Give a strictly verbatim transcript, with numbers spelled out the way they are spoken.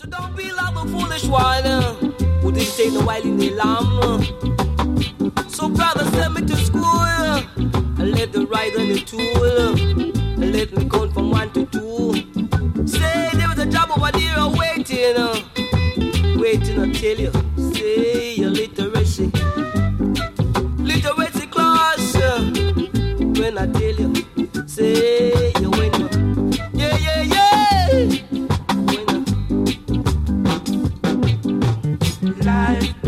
So don't be like the foolish one uh, who didn't take no while in the lamb. Uh. So brother send me to school uh, and let the ride on the tool uh, and let me count from one to two. Say there was a job over there uh, waiting, uh, waiting I tell you. Say your literacy, literacy class. Uh, when I tell you, say you winner. Yeah, yeah, yeah. Winner. Life.